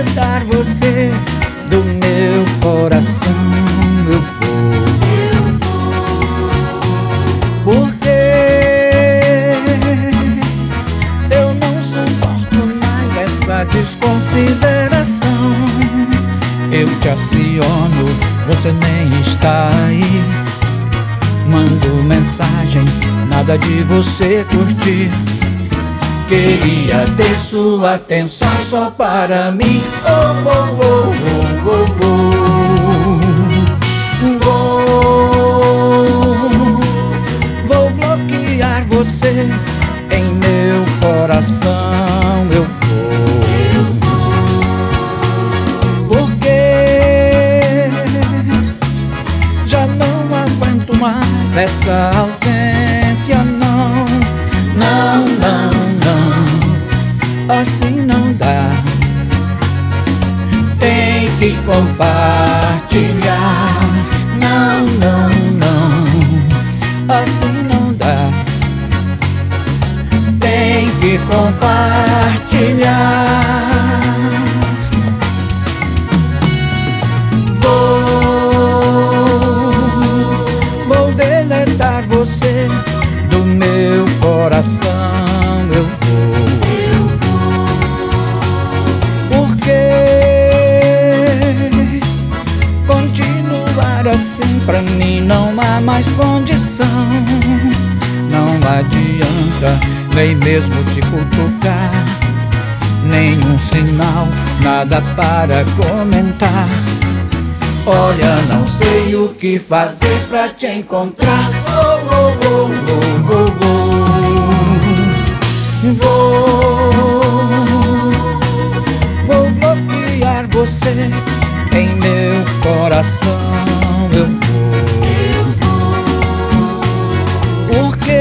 deletar você do meu coração. Eu vou, porque eu não suporto mais essa desconsideração. Eu te aciono, você nem está aí. Mando mensagem, nada de você curtir. Queria ter sua atenção só para mim. Oh, oh, oh, oh, oh, oh. Vou bloquear você em meu coração. Eu vou, porque já não aguento mais essa ausência. Não, não, não, não, assim não dá. Tem que compartilhar. Não, não, não, assim não dá. Tem que compartilhar. Vou deletar você do meu coração. Eu vou, porque continuar assim pra mim não há mais condição. Não adianta nem mesmo te cutucar, nenhum sinal, nada para comentar. Olha, não sei o que fazer pra te encontrar. Oh, oh, oh, oh, oh, oh. Vou bloquear você em meu coração. Eu vou, porque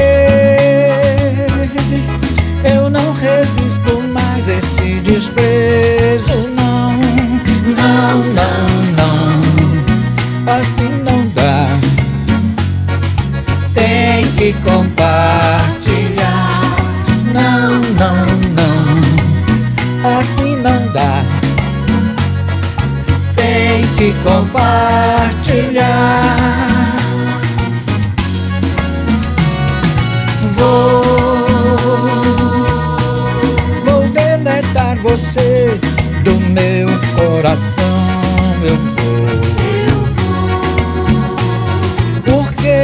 eu não resisto mais a esse desprezo. Não, não, não, não, assim não dá. Tem que compartilhar. Não, não, não, assim não dá. Tem que compartilhar. Vou deletar você do meu coração. Eu vou, porque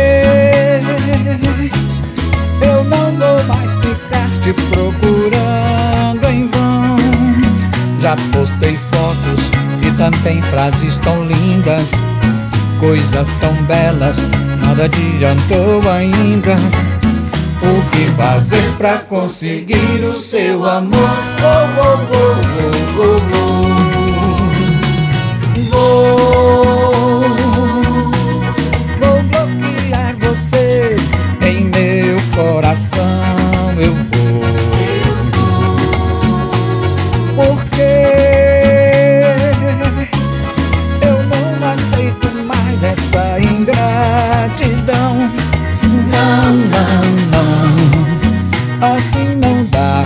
eu não vou mais ficar te procurando em vão. Já postei fotos e também frases tão lindas, coisas tão belas, nada adiantou ainda. O que fazer pra conseguir o seu amor? Oh, oh, oh, oh, oh, oh. Vou bloquear você em meu coração. Eu vou, porque eu não aceito mais essa ingratidão. Não, não, não, assim não dá.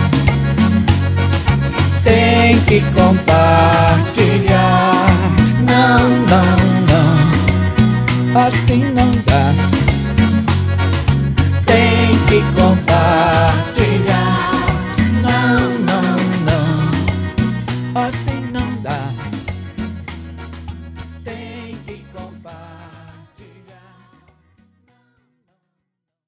Tem que compartilhar. Não, não, não, assim não dá. Tem que compartilhar.